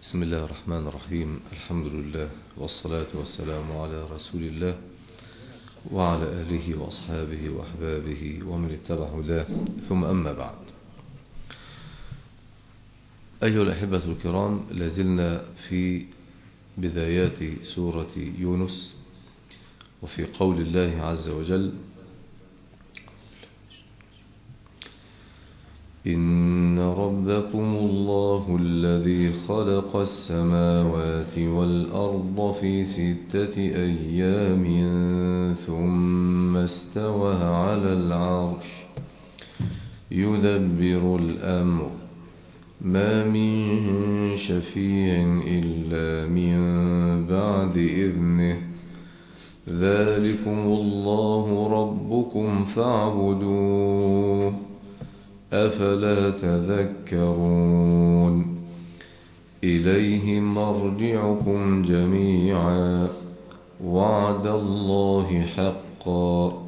بسم الله الرحمن الرحيم. الحمد لله والصلاة والسلام على رسول الله وعلى آله وأصحابه وأحبابه ومن اتبع هداه، ثم أما بعد. أيها الأحبة الكرام، لازلنا في بدايات سورة يونس، وفي قول الله عز وجل: إن ربكم الله الذي خلق السماوات والأرض في 6 أيام ثم استوى على العرش يدبر الأمر ما من شفيع إلا من بعد إذنه ذلكم الله ربكم فاعبدوه أفلا تذكرون إليه مرجعكم جميعا وعد الله حقا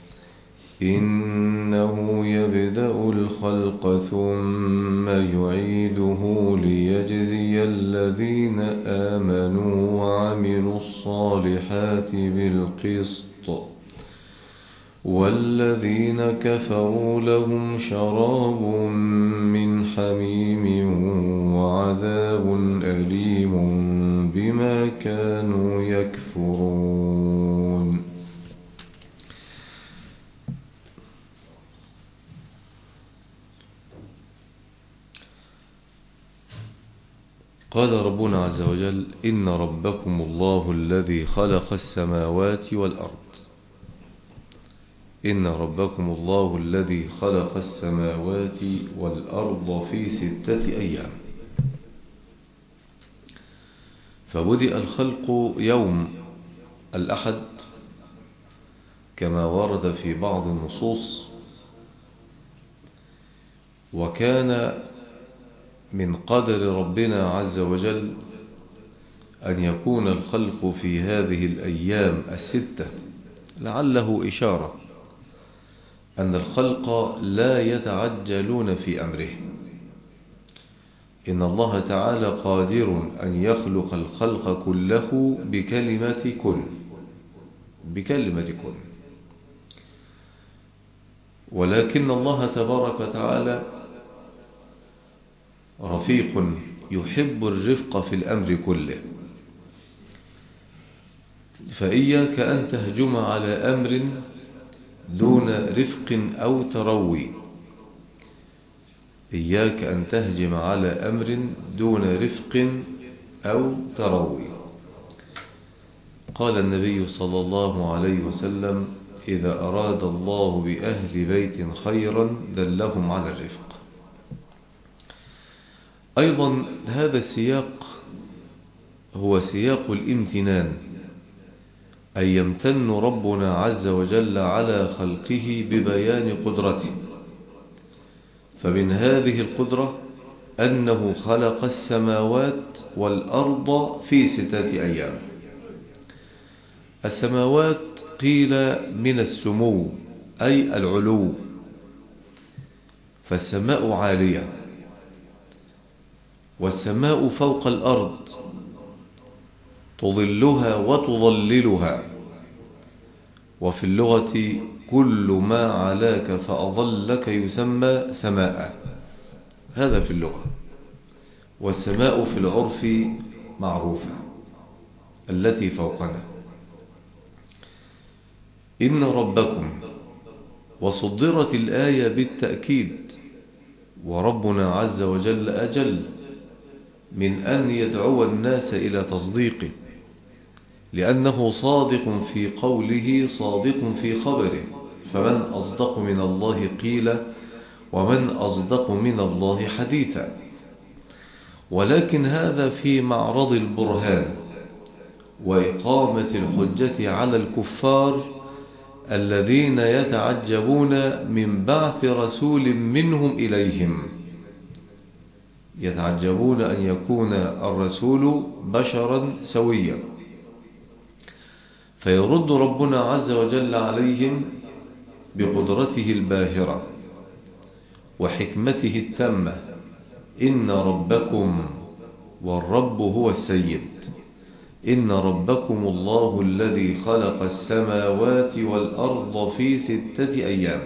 إنه يبدأ الخلق ثم يعيده ليجزي الذين آمنوا وعملوا الصالحات بالقسط والذين كفروا لهم شراب من حميم وعذاب أليم بما كانوا يكفرون. قال ربنا عز وجل: إن ربكم الله الذي خلق السماوات والأرض. إن ربكم الله الذي خلق السماوات والأرض في 6 أيام. فبدأ الخلق يوم الأحد كما ورد في بعض النصوص، وكان من قدر ربنا عز وجل أن يكون الخلق في هذه الأيام 6، لعله إشارة أن الخلق لا يتعجلون في أمره. إن الله تعالى قادر أن يخلق الخلق كله بكلمة كن، ولكن الله تبارك وتعالى رفيق يحب الرفق في الأمر كله، فإياك أن تهجم على أمر دون رفق أو تروي. إياك أن تهجم على أمر دون رفق أو تروي. قال النبي صلى الله عليه وسلم: إذا أراد الله بأهل بيت خيرا دلهم على الرفق. أيضا هذا السياق هو سياق الامتنان، أي يمتن ربنا عز وجل على خلقه ببيان قدرته. فمن هذه القدرة أنه خلق السماوات والأرض في 6 أيام. السماوات قيل من السمو أي العلو، فالسماء عالية، والسماء فوق الأرض تظلها وتظللها. وفي اللغة كل ما علاك فأظلك يسمى سماء، هذا في اللغة. والسماء في العرف معروفة التي فوقنا. إن ربكم، وصدرت الآية بالتأكيد، وربنا عز وجل أجل من أن يدعو الناس إلى تصديقه، لأنه صادق في قوله صادق في خبره. فمن أصدق من الله قيلا ومن أصدق من الله حديثا. ولكن هذا في معرض البرهان وإقامة الحجة على الكفار الذين يتعجبون من بعث رسول منهم إليهم، يتعجبون أن يكون الرسول بشرا سويا. فيرد ربنا عز وجل عليهم بقدرته الباهرة وحكمته التامة: إن ربكم والرب هو السيد. إن ربكم الله الذي خلق السماوات والأرض في 6 أيام.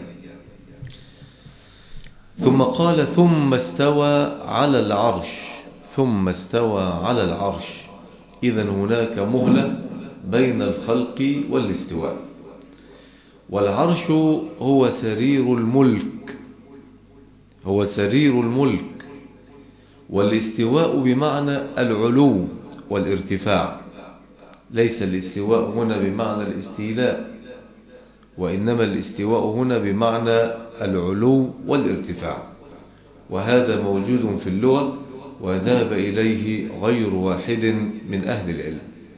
ثم قال ثم استوى على العرش. ثم استوى على العرش. إذن هناك مهلة بين الخلق والاستواء. والعرش هو سرير الملك، هو سرير الملك. والاستواء بمعنى العلو والارتفاع، ليس الاستواء هنا بمعنى الاستيلاء، وإنما الاستواء هنا بمعنى العلو والارتفاع، وهذا موجود في اللغة وذهب إليه غير واحد من أهل العلم.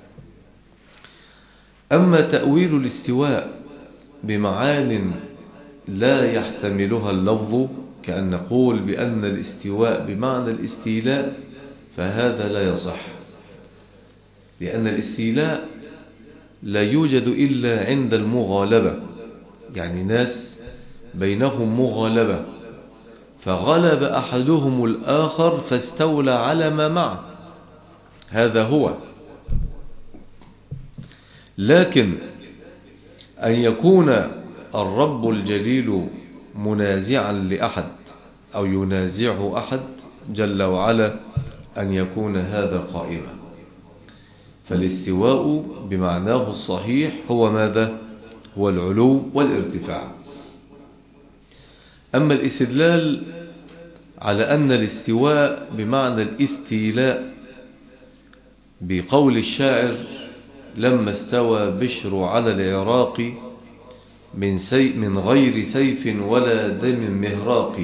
أما تأويل الاستواء بمعان لا يحتملها اللفظ، كأن نقول بأن الاستواء بمعنى الاستيلاء، فهذا لا يصح، لأن الاستيلاء لا يوجد إلا عند المغالبة، يعني ناس بينهم مغالبة فغلب أحدهم الآخر فاستولى على ما معه، هذا هو. لكن أن يكون الرب الجليل منازعا لأحد أو ينازعه أحد جل وعلا، أن يكون هذا قائما. فالاستواء بمعناه الصحيح هو ماذا؟ هو العلو والارتفاع. أما الاستدلال على أن الاستواء بمعنى الاستيلاء بقول الشاعر لما استوى بشر على العراق من غير سيف ولا دم مهراق،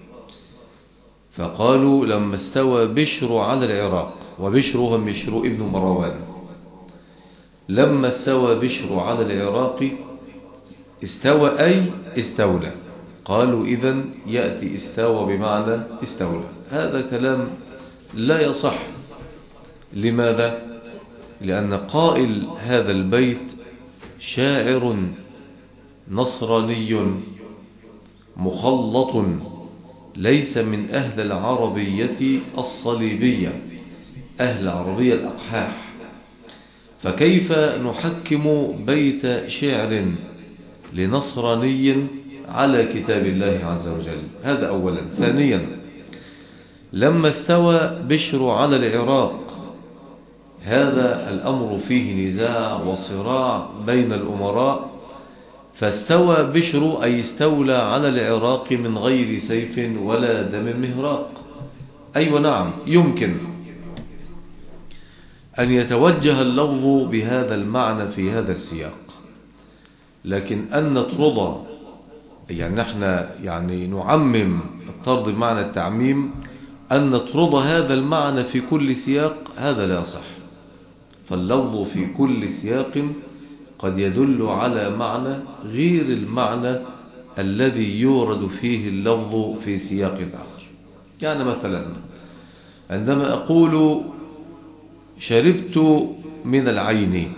فقالوا لما استوى بشر على العراق، وبشر هو بشر ابن مروان، لما استوى بشر على العراق استوى أي استولى، قالوا إذن يأتي استوى بمعنى استولى. هذا كلام لا يصح. لماذا؟ لأن قائل هذا البيت شاعر نصراني مخلط، ليس من أهل العربية الصليبية، أهل العربية الأقحاح، فكيف نحكم بيت شعر لنصراني على كتاب الله عز وجل؟ هذا أولا. ثانيا، لما استوى بشر على العراق، هذا الأمر فيه نزاع وصراع بين الأمراء، فاستوى بشر أي استولى على العراق من غير سيف ولا دم مهراق. أيوة نعم، يمكن أن يتوجه اللفظ بهذا المعنى في هذا السياق، لكن أن نطرد، يعني نحن نعمم الطرد بمعنى التعميم، أن نطرد هذا المعنى في كل سياق، هذا لا يصح. فاللفظ في كل سياق قد يدل على معنى غير المعنى الذي يورد فيه اللفظ في سياق آخر. يعني مثلا عندما أقول شربت من العين،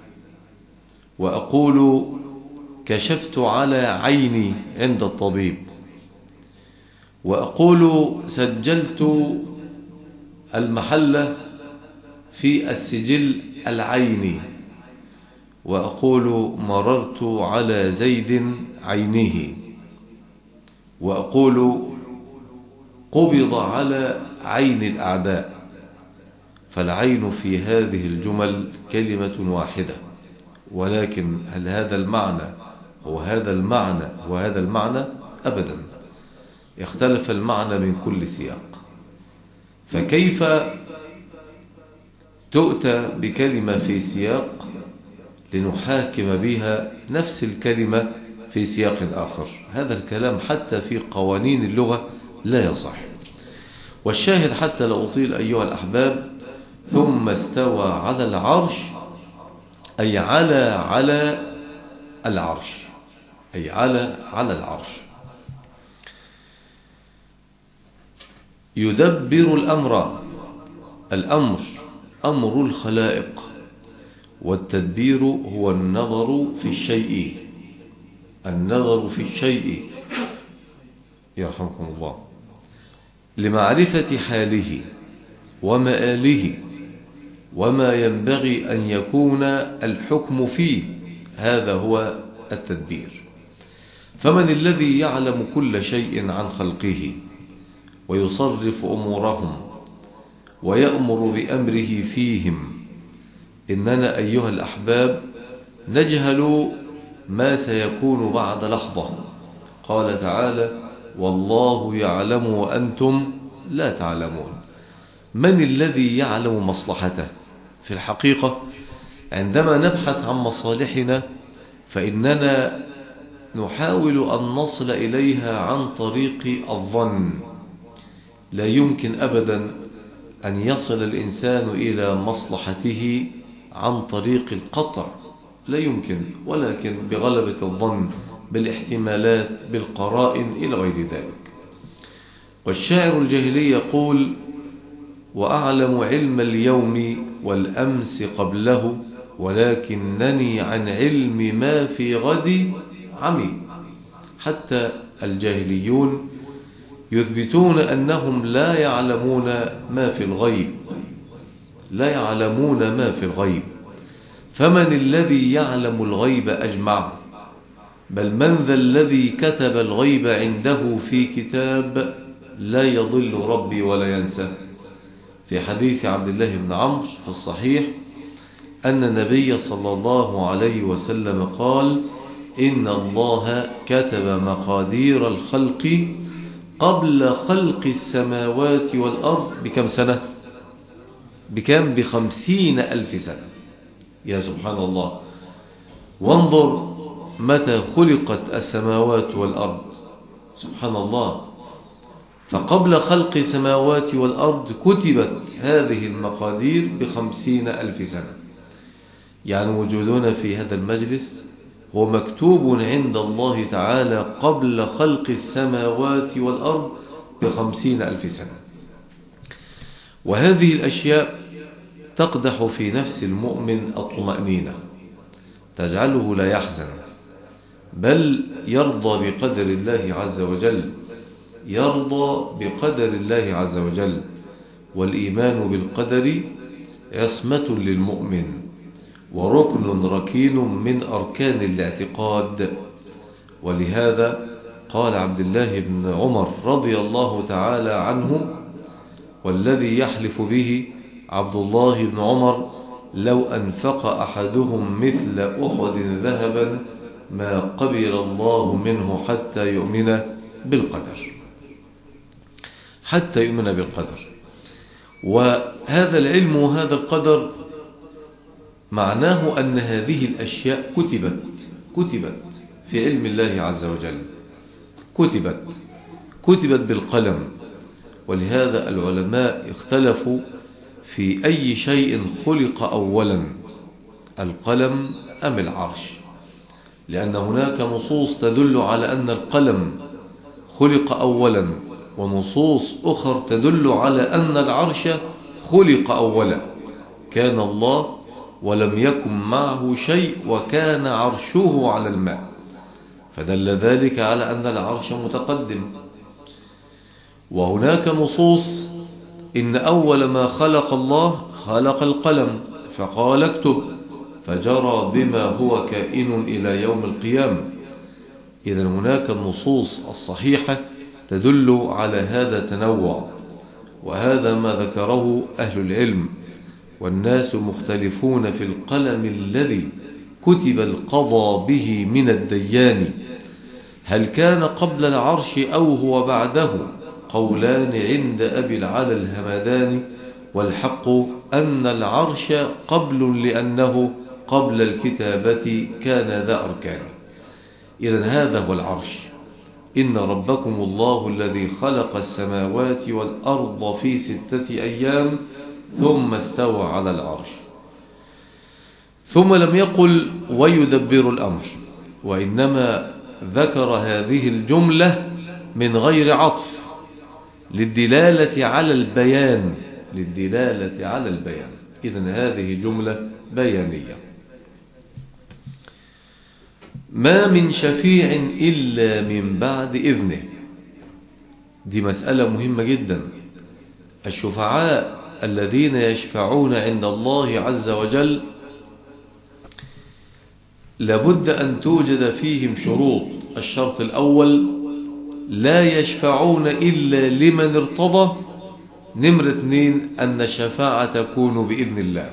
وأقول كشفت على عيني عند الطبيب، وأقول سجلت المحل في السجل العيني، وأقول مررت على زيد عينه، وأقول قبض على عين الأعداء. فالعين في هذه الجمل كلمة واحدة، ولكن هل هذا المعنى هو هذا المعنى وهذا المعنى؟ أبدا، يختلف المعنى من كل سياق. فكيف تؤتى بكلمة في سياق لنحاكم بها نفس الكلمة في سياق آخر؟ هذا الكلام حتى في قوانين اللغة لا يصح. والشاهد حتى لا أطيل أيها الأحباب، ثم استوى على العرش أي على العرش، أي على العرش. يدبر الأمر أمر الخلائق، والتدبير هو النظر في الشيء، النظر في الشيء يرحمكم الله، لمعرفة حاله ومآله وما ينبغي أن يكون الحكم فيه. هذا هو التدبير. فمن الذي يعلم كل شيء عن خلقه ويصرف أمورهم ويأمر بأمره فيهم؟ إننا أيها الأحباب نجهل ما سيكون بعد لحظة. قال تعالى: والله يعلم وأنتم لا تعلمون. من الذي يعلم مصلحته؟ في الحقيقة عندما نبحث عن مصالحنا فإننا نحاول أن نصل إليها عن طريق الظن. لا يمكن أبدا أن يصل الإنسان إلى مصلحته عن طريق القطع، لا يمكن، ولكن بغلبة الظن، بالاحتمالات، بالقرائن إلى غير ذلك. والشاعر الجاهلي يقول: وأعلم علم اليوم والأمس قبله، ولكنني عن علم ما في غد عمي. حتى الجاهليون يثبتون أنهم لا يعلمون ما في الغيب، لا يعلمون ما في الغيب. فمن الذي يعلم الغيب أجمع؟ بل من ذا الذي كتب الغيب عنده في كتاب لا يضل ربي ولا ينسى؟ في حديث عبد الله بن عمرو في الصحيح أن النبي صلى الله عليه وسلم قال: إن الله كتب مقادير الخلق قبل خلق السماوات والأرض بكم سنة؟ بكم؟ ب50,000 سنة. يا سبحان الله. وانظر متى خلقت السماوات والأرض، سبحان الله. فقبل خلق السماوات والأرض كتبت هذه المقادير ب50,000 سنة. يعني وجودنا في هذا المجلس هو مكتوب عند الله تعالى قبل خلق السماوات والأرض ب50,000 سنة. وهذه الأشياء تقدح في نفس المؤمن الطمأنينة، تجعله لا يحزن، بل يرضى بقدر الله عز وجل، يرضى بقدر الله عز وجل. والإيمان بالقدر عصمة للمؤمن وركن ركين من أركان الاعتقاد. ولهذا قال عبد الله بن عمر رضي الله تعالى عنه، والذي يحلف به عبد الله بن عمر: لو أنفق أحدهم مثل أحد ذهبا ما قبل الله منه حتى يؤمن بالقدر، حتى يؤمن بالقدر. وهذا العلم وهذا القدر معناه أن هذه الأشياء كتبت في علم الله عز وجل، كتبت بالقلم. ولهذا العلماء اختلفوا في أي شيء خلق أولا، القلم أم العرش؟ لأن هناك نصوص تدل على أن القلم خلق أولا، ونصوص أخرى تدل على أن العرش خلق أولا. كان الله ولم يكن معه شيء وكان عرشه على الماء، فدل ذلك على أن العرش متقدم. وهناك نصوص إن أول ما خلق الله خلق القلم فقال: اكتب، فجرى بما هو كائن إلى يوم القيامة. إذن هناك النصوص الصحيحة تدل على هذا التنوع، وهذا ما ذكره أهل العلم. والناس مختلفون في القلم الذي كتب القضاء به من الديان، هل كان قبل العرش أو هو بعده؟ قولان عند أبي العلا الهمداني، والحق أن العرش قبل، لأنه قبل الكتابة كان ذا أركان. إذن هذا هو العرش. إن ربكم الله الذي خلق السماوات والأرض في 6 أيام ثم استوى على العرش. ثم لم يقل ويدبر الأمر، وإنما ذكر هذه الجملة من غير عطف للدلالة على البيان، إذن هذه جملة بيانية. ما من شفيع إلا من بعد إذنه. دي مسألة مهمة جدا. الشفعاء الذين يشفعون عند الله عز وجل لابد أن توجد فيهم شروط. الشرط الأول: لا يشفعون إلا لمن ارتضى. نمرة 2: أن الشفاعة تكون بإذن الله.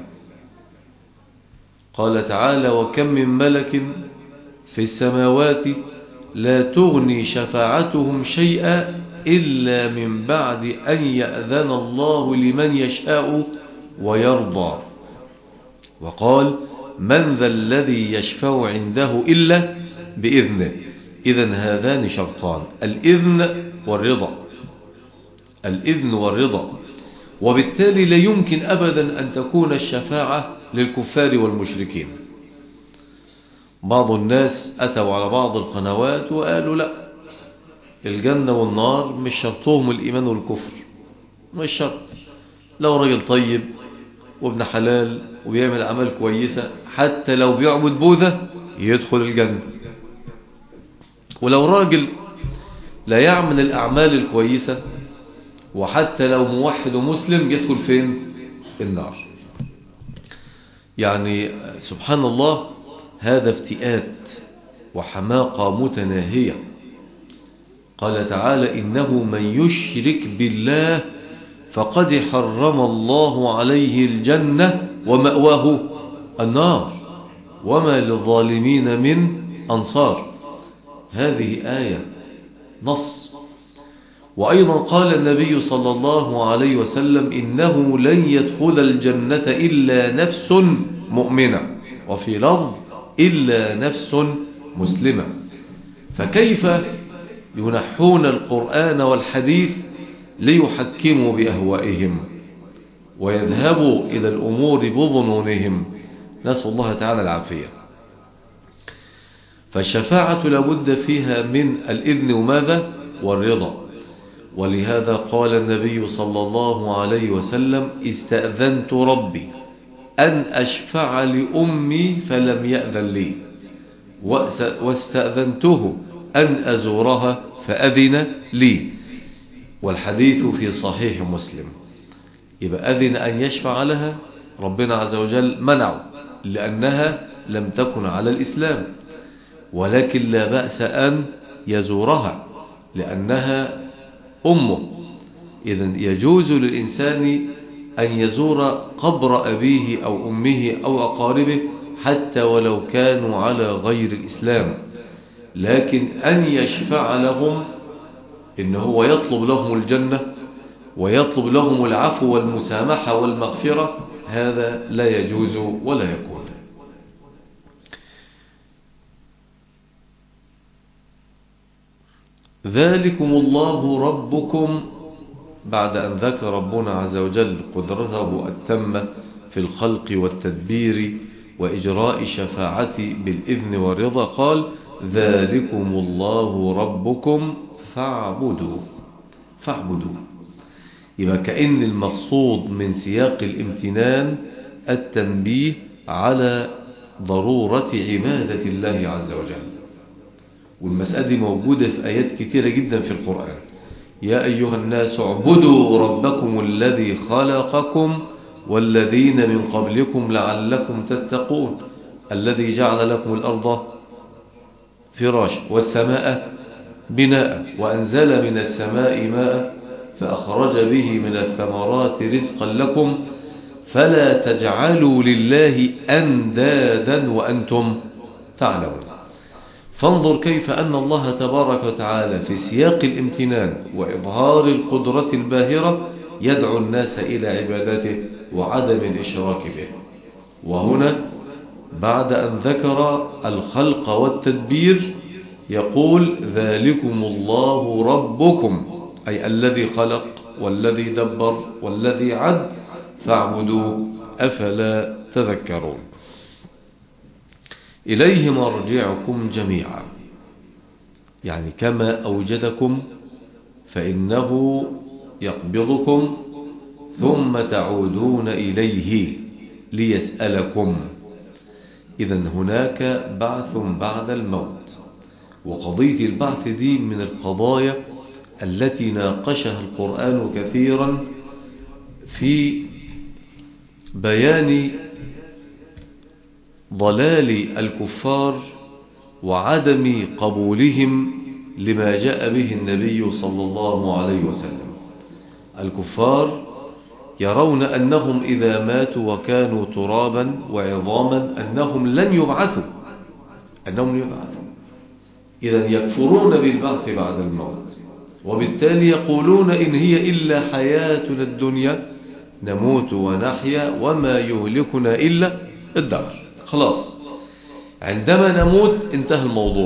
قال تعالى: وكم من ملك في السماوات لا تغني شفاعتهم شيئا إلا من بعد أن يأذن الله لمن يشاء ويرضى. وقال: من ذا الذي يشفع عنده إلا بإذنه. إذن هذان شرطان: الإذن والرضا. الإذن والرضا. وبالتالي لا يمكن أبدا أن تكون الشفاعة للكفار والمشركين. بعض الناس أتوا على بعض القنوات وقالوا: لا، الجنة والنار مش شرطهم الإيمان والكفر، مش شرط. لو راجل طيب وابن حلال وبيعمل أعمال كويسة، حتى لو بيعبد بوذا يدخل الجنة. ولو راجل لا يعمل الأعمال الكويسة وحتى لو موحد ومسلم يدخل فين؟ النار. يعني سبحان الله، هذا افتئات وحماقة متناهية. قال تعالى: إنه من يشرك بالله فقد حرم الله عليه الجنة ومأواه النار وما للظالمين من أنصار. هذه آية نص. وأيضا قال النبي صلى الله عليه وسلم: إنه لن يدخل الجنة إلا نفس مؤمنة، وفي لفظ: إلا نفس مسلمة. فكيف ينحون القرآن والحديث ليحكموا بأهوائهم ويذهبوا إلى الأمور بظنونهم؟ نسأل الله تعالى العافية. فالشفاعة لابد فيها من الإذن وماذا؟ والرضا. ولهذا قال النبي صلى الله عليه وسلم: استأذنت ربي أن أشفع لأمي فلم يأذن لي، واستأذنته أن أزورها فأذن لي. والحديث في صحيح مسلم. يبقى أذن أن يشفع لها، ربنا عز وجل منعه لأنها لم تكن على الإسلام، ولكن لا بأس أن يزورها لأنها أمه. إذن يجوز للإنسان أن يزور قبر أبيه أو أمه أو أقاربه حتى ولو كانوا على غير الإسلام، لكن أن يشفع لهم، إن هو يطلب لهم الجنة ويطلب لهم العفو والمسامحة والمغفرة، هذا لا يجوز ولا يكون. ذلكم الله ربكم، بعد أن ذكر ربنا عز وجل قدرته التامة في الخلق والتدبير وإجراء الشفاعة بالإذن والرضا، قال: ذلكم الله ربكم فاعبدوه. يبقى كأن المقصود من سياق الامتنان التنبيه على ضرورة عبادة الله عز وجل. والمسألة دي موجودة في آيات كثيرة جدا في القرآن. يا أيها الناس اعبدوا ربكم الذي خلقكم والذين من قبلكم لعلكم تتقون، الذي جعل لكم الأرض فراشا والسماء بناء وأنزل من السماء ماء فأخرج به من الثمرات رزقا لكم فلا تجعلوا لله أندادا وأنتم تعلمون. فانظر كيف أن الله تبارك وتعالى في سياق الامتنان وإظهار القدرة الباهرة يدعو الناس إلى عبادته وعدم الإشراك به. وهنا بعد أن ذكر الخلق والتدبير يقول: ذلكم الله ربكم، أي الذي خلق والذي دبر والذي عد، فاعبدوا أفلا تذكرون. إليه مرجعكم جميعا، يعني كما أوجدكم فإنه يقبضكم ثم تعودون إليه ليسألكم. إذن هناك بعث بعد الموت. وقضية البعث دي من القضايا التي ناقشها القرآن كثيرا في بيان ضلال الكفار وعدم قبولهم لما جاء به النبي صلى الله عليه وسلم. الكفار يرون أنهم إذا ماتوا وكانوا ترابا وعظاما أنهم لن يبعثوا، إذا يكفرون بالبعث بعد الموت، وبالتالي يقولون إن هي إلا حياتنا الدنيا نموت ونحيا وما يهلكنا إلا الدهر. خلاص، عندما نموت انتهى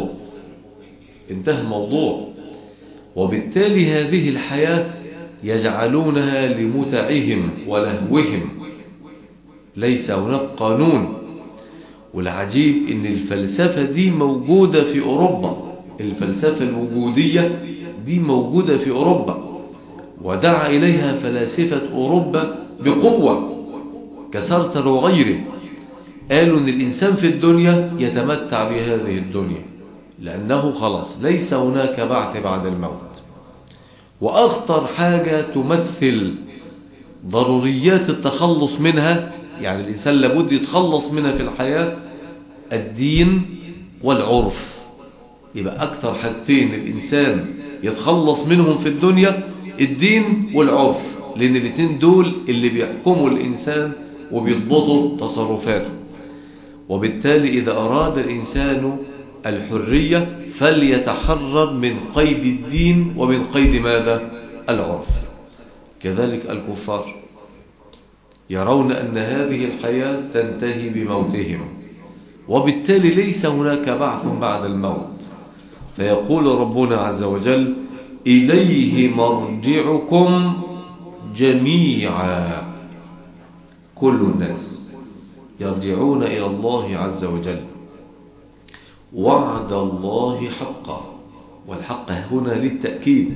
الموضوع. وبالتالي هذه الحياة يجعلونها لمتعهم ولهوهم، ليس هناك قانون. والعجيب ان الفلسفة دي موجودة في أوروبا، الفلسفة الوجودية دي موجودة في أوروبا، ودعا إليها فلاسفة أوروبا بقوة كسارتر وغيره. قالوا ان الإنسان في الدنيا يتمتع بهذه الدنيا لأنه خلاص ليس هناك بعث بعد الموت. وأخطر حاجة تمثل ضروريات التخلص منها، يعني الإنسان لابد يتخلص منها في الحياة، الدين والعرف. يبقى أكثر حاجتين الإنسان يتخلص منهم في الدنيا الدين والعرف، لأن الاثنين دول اللي بيحكموا الإنسان وبيضبطوا تصرفاته. وبالتالي إذا أراد الإنسان الحرية فليتحرر من قيد الدين ومن قيد ماذا؟ العرف. كذلك الكفار يرون أن هذه الحياة تنتهي بموتهم، وبالتالي ليس هناك بعث بعد الموت. فيقول ربنا عز وجل: إليه مرجعكم جميعا. كل الناس يرجعون إلى الله عز وجل. وعد الله حقا، والحق هنا للتأكيد.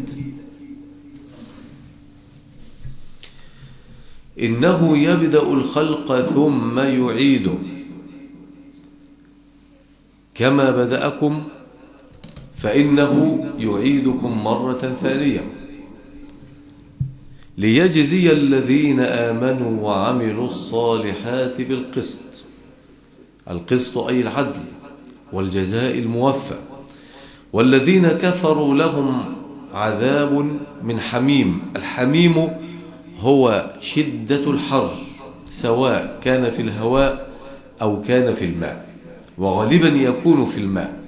إنه يبدأ الخلق ثم يعيده كما بدأكم فإنه يعيدكم مرة ثانية ليجزي الذين آمنوا وعملوا الصالحات بالقسط. القسط أي العدل والجزاء الموفى. والذين كفروا لهم عذاب من حميم. الحميم هو شدة الحر، سواء كان في الهواء أو كان في الماء، وغالبا يكون في الماء.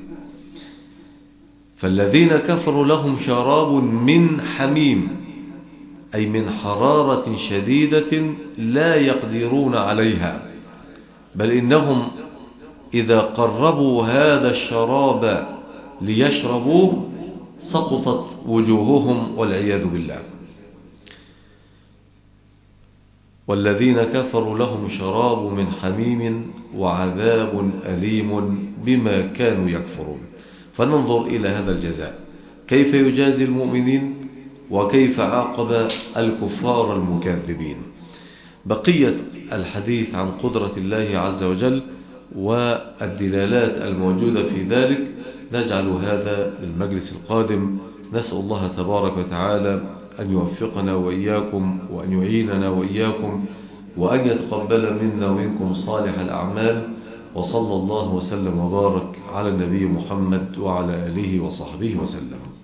فالذين كفروا لهم شراب من حميم، أي من حرارة شديدة لا يقدرون عليها، بل إنهم إذا قربوا هذا الشراب ليشربوه سقطت وجوههم والعياذ بالله. والذين كفروا لهم شراب من حميم وعذاب أليم بما كانوا يكفرون. فننظر إلى هذا الجزاء، كيف يجازي المؤمنين وكيف عاقب الكفار المكذبين. بقية الحديث عن قدرة الله عز وجل والدلالات الموجودة في ذلك نجعل هذا للمجلس القادم. نسأل الله تبارك وتعالى أن يوفقنا وإياكم، وأن يعيننا وإياكم، وأن يتقبل منا ومنكم صالح الأعمال. وصلى الله وسلم وبارك على النبي محمد وعلى آله وصحبه وسلم.